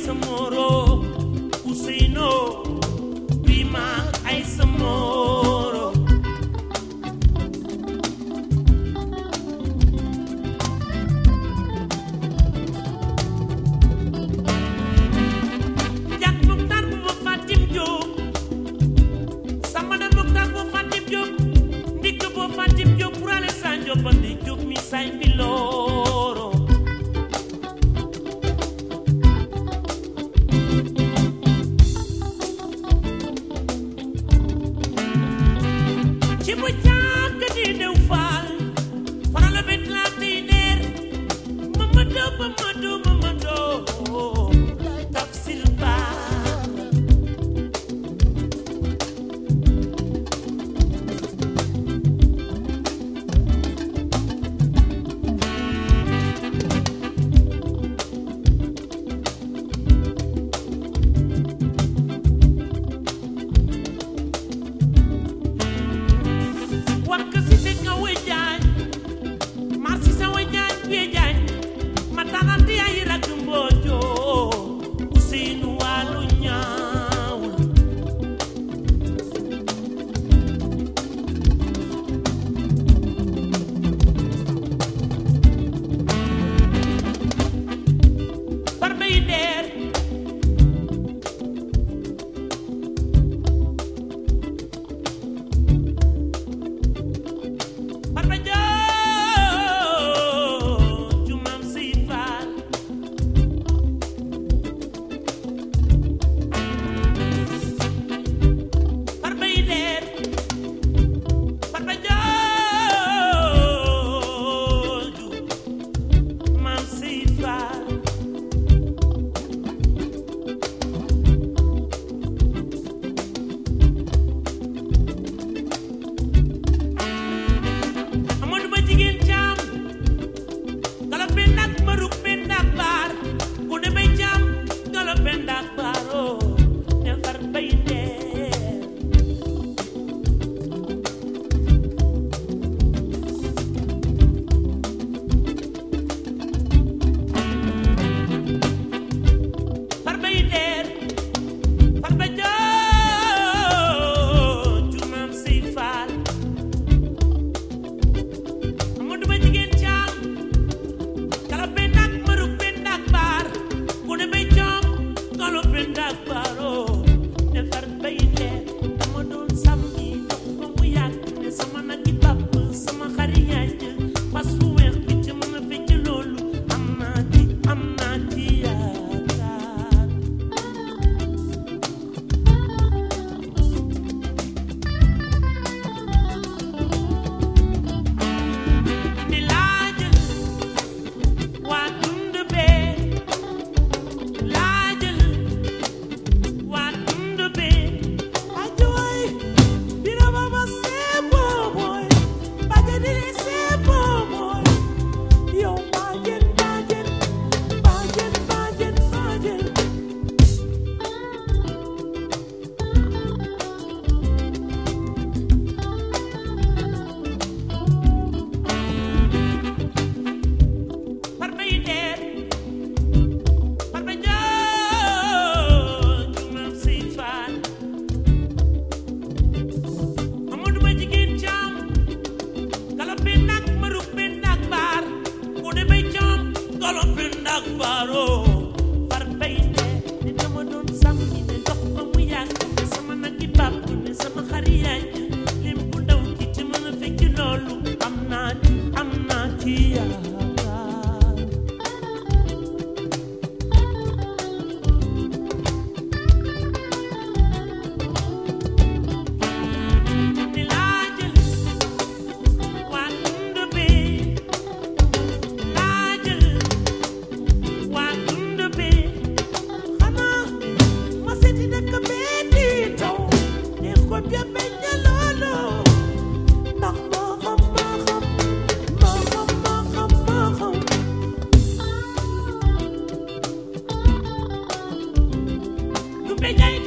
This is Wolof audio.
samoro Ousseynou Bima ay samoro Jak Mokhtar bu Fatim Diop Samadan Mokhtar bu Fatim Diop Ndik bu Fatim Diop pour aller San Diop Bandi Diop mi say miloro Ci bu jàkk di dew faal fara la bet la tiner Mamadou tafsir ba Wakka si se nga wejaan marsi sa wejaan wejaan matanante ay rak mbojo Ousseynou walu ñaaw Farba yi deer Farba joo jumam si faal Farba yi deer Farba joo jumam si faal Amadou Ba jigéen caam gala pendak maruk pendak baar ku ne bay caam gala pendak baaro ne far bay ndeer far bay ndeer far ba joo jumam si faal Amadou Ba jigéen caam kala pendak maruk pendak baar ku ne bay caam gala pendak baaro ne far bay ndeer dama doon sàmmi dox ba mu yàgg ne sama nag yi bàpp sama xari yaay jël fas fu weex bi ci mën a fecc loolu am naa ci yaakaar di laajal waa dund bee laajal waa dund bee ajoy bira baba seebo boy baje dili seebo boy yow bajen Farba yi deer Farba joo jumam si faal Amadou Ba jigéen caam gala pendak maruk pendak baar ku ne bay caam gala pendak baaro Farba yi deer ne dama doon sàmmi ne dox ba mu yàgg ne sama nag yi bàpp ne sama xari yaay lim bu ndaw ki ci mën a fekk loolu am naa ci yaakaar di laajal waa dund bee laajal waa dund bee xanaa ma seeti dëkk bee di taw ne ko jàppe ña loolu ndax maa xam du be jaay